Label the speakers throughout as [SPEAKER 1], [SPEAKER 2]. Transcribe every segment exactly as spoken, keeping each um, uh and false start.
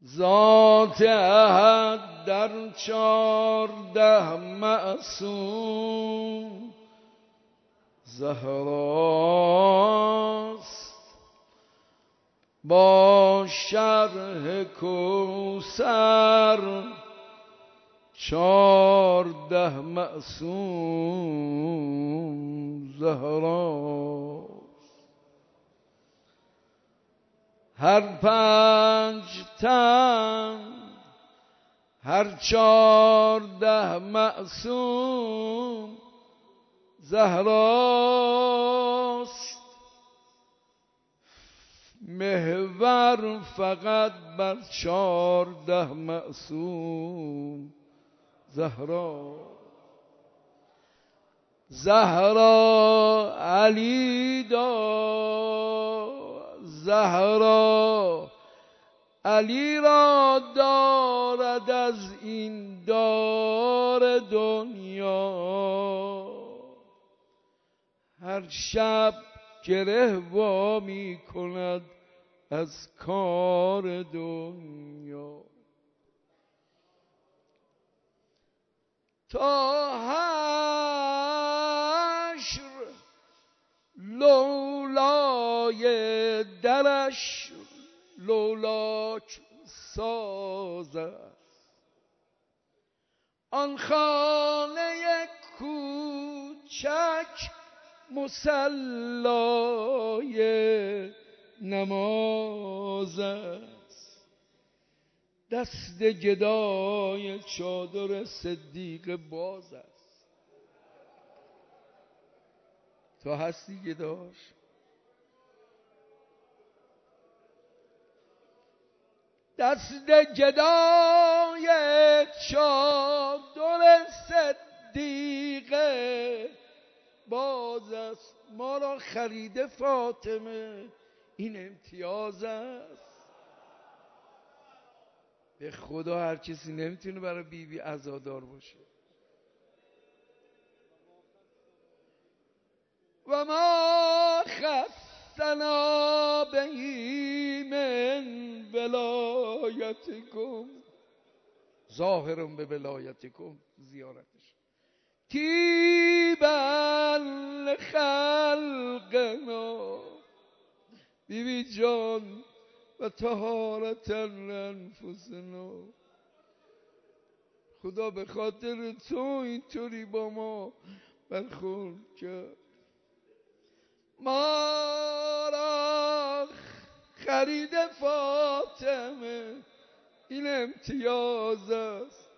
[SPEAKER 1] ذات احد در چارده معصوم زهراست، با شرح کوثر چارده معصوم زهراست. هر پنج تن هر چارده معصوم زهراست، محور فقط بر چارده معصوم زهرا. زهرا علی داد، زهرا علی را دارد از این دار دنیا. هر شب گره وا می کند از کار دنیا. تا حشر لولای درش لولاک ساز است، آن خانه کوچک مصلای نماز است. دست گدای چادر صدیق باز است. تو هستی گداش؟ دست گدای چادر صدیق باز است. ما را خریده فاطمه، این امتیاز است. به خدا هر کسی نمیتونه برای بیبی عزادار باشه. و ما خصنا بهی من ولایتکم، ظاهرم به ولایتکم زیارتش، تیبا لخلقنا، بیبی جان و طهارت لانفسنا. خدا به خاطر تو اینطوری با ما برخورد کرد. ما را خرید فاطمه، این امتیاز است.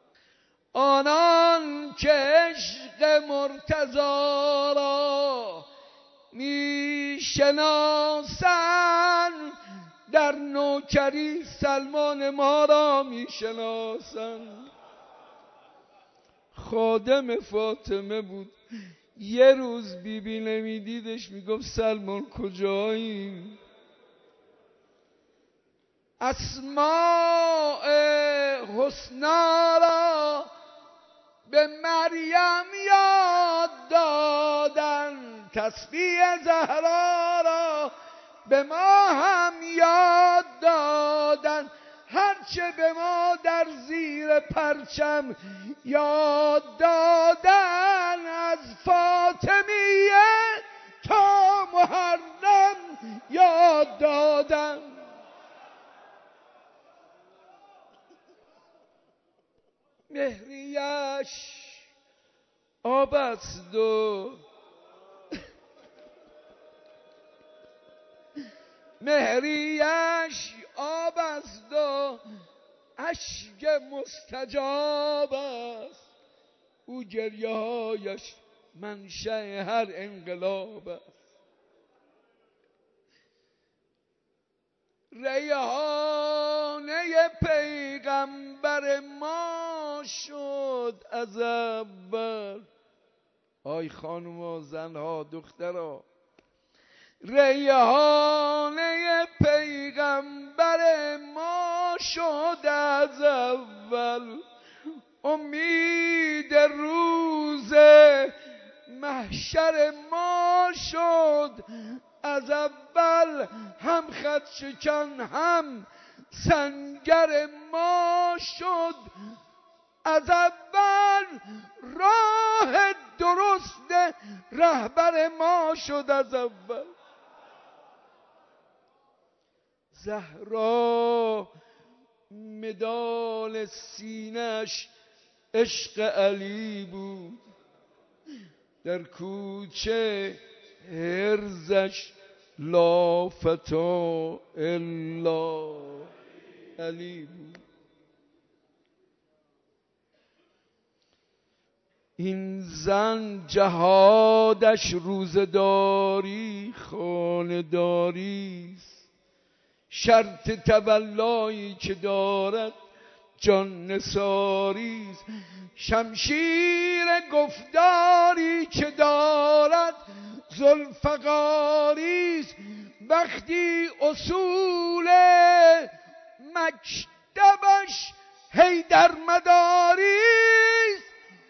[SPEAKER 1] آنان که عشق مرتضی را میشناسند، در نوکری سلمان ما را میشناسند. خادم فاطمه بود، یه روز بیبی نمیدیدش میگفت سلمان کجایی؟ اسماء حسنا را به مریم یاد دادن، تسبیح زهرا را به ما هم یاد دادن. هرچه به ما در زیر پرچم یاد دادن، از فاطمیه تا محرم یاد دادن. مهریش آب است و مهریش آب است و اشک مستجاب است. او گریه هایش منشأ هر انقلاب است. ریحانه پیغمبر ما شد از اول. آی خانوما، زنها، دخترها، ریحانه پیغمبر ما شد از اول. امید روز محشر ما شد از اول. هم خط شکن هم سنگر ما شد از اول، راه درست رهبر ما شد از اول. زهرا مدال سینش عشق علی بود، در کوچه هرزش لا فتا الا علی بود. این زن جهادش روزداری خانه‌داری است، شرط تولایی که دارد جان نثاری است، شمشیر گفتاری که دارد ذوالفقاری است، وقتی اصول مکتبش حیدر مداری است.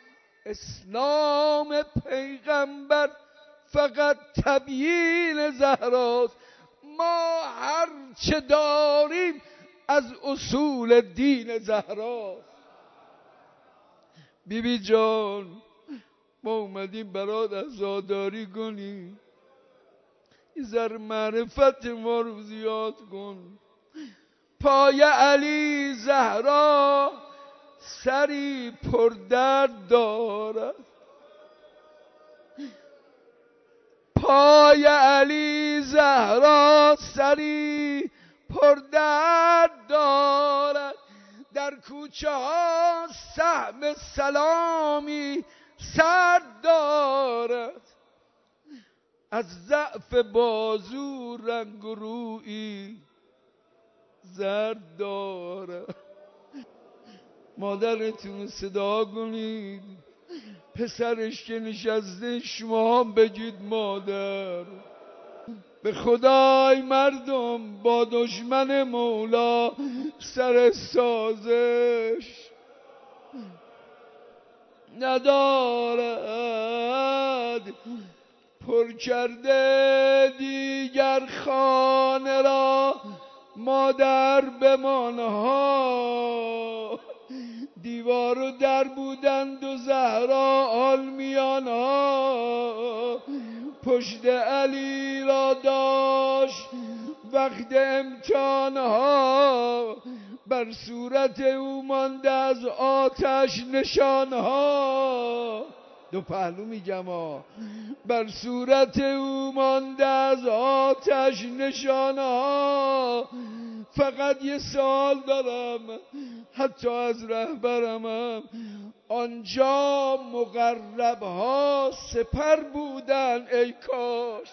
[SPEAKER 1] اسلام پیغمبر فقط تبیین زهراست، ما هر چه داریم از اصول دین زهراست. بی بی جان ما اومدیم برات عزاداری کنیم، یه ذره معرفت ما رو زیاد کن. پای علی زهرا سری پر درد دارد، پای علی زهرا سری پر درد دارد، در کوچه ها سهم سلامی سر دارد، از ضعف بازو رنگ و رویی زرد دارد. مادرتون صدا کنید، پسرش که نشسته شما هم بگید مادر. به خدای مردم با دشمن مولا سر سازش ندارد، پر کرده دیگر خانه را مادر بمانها، دیوار و در بودند و زهرا آلمیان ها، پشت علی را داشت وقت امتحان ها، بر صورت او مانده از آتش نشان ها. دو پهلو میگم ها، بر صورت او مانده از آتش نشان ها. فقط یه سوال دارم حتی از رهبرمم، آنجا مقرب ها سپر بودن ای کاش.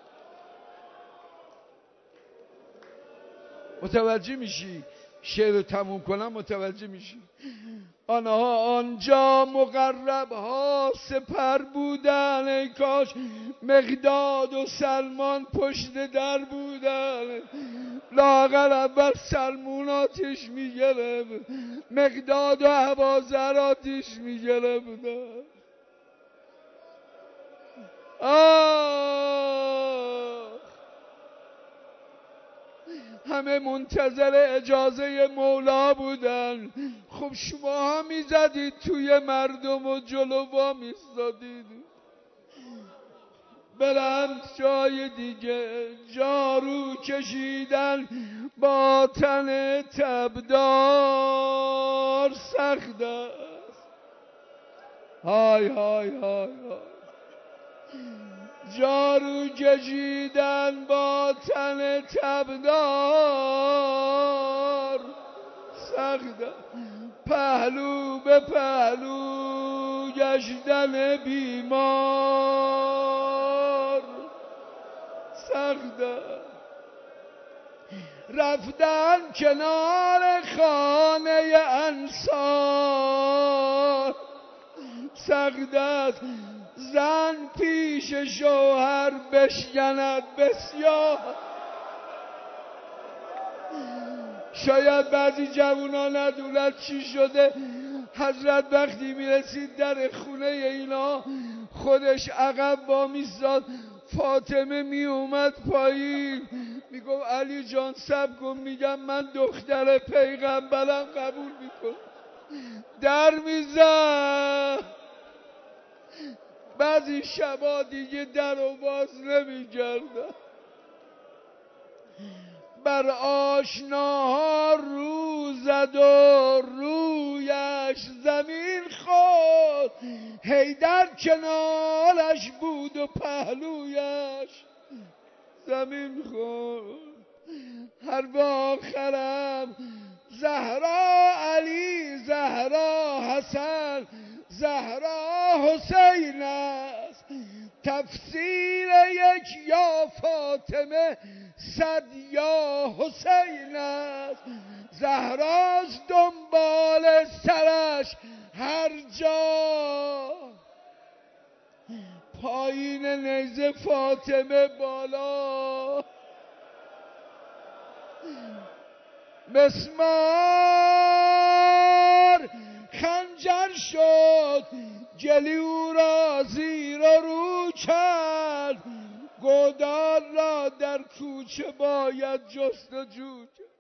[SPEAKER 1] متوجه میشی؟ شعر رو تموم کنم متوجه میشی. آنها آنجا مقرب ها سپر بودن ای کاش، مقداد و سلمان پشت در بودن، لاغر اول سلمون آتش میگرفت، مقداد و ابوذر آتش میگرفتن. آه همه منتظر اجازه مولا بودن، خب شما ها میزدید توی مردم و جلو وا میستادید. برند جای دیگه جارو کشیدن با تن تبدار سخت است. های های های های جارو کشیدن با تن تبدار سخت، پهلو به پهلو گشتن بیمار سخت، رفتن کنار خانه انصار سخت است، زن پیش شوهر بشکند بسیار. شاید بعضی جوونا ندونن چی شده، حضرت وقتی میرسید در خونه اینا خودش عقب با میستاد، فاطمه می اومد پایین میگفت گفت علی جان سب کن، میگم من دختر پیغمبرم قبول میکنم. در میزن. بعضی شبا دیگه در رو باز نمیکردم. بر آشناها رو زد و رویش زمین خورد، حیدر کنارش بود و پهلویش زمین خورد. حرف آخرم زهرا علی، زهرا حسن، زهرا حسین است. تفسیر یک یا فاطمه صد یا حسین است. زهراست دنبال سرش هر جا، پایین نیزه فاطمه بالا. مسمار خنجر شد، جلیو را زیر و رو کرد. گودال را در کوچه باید جستجو کرد.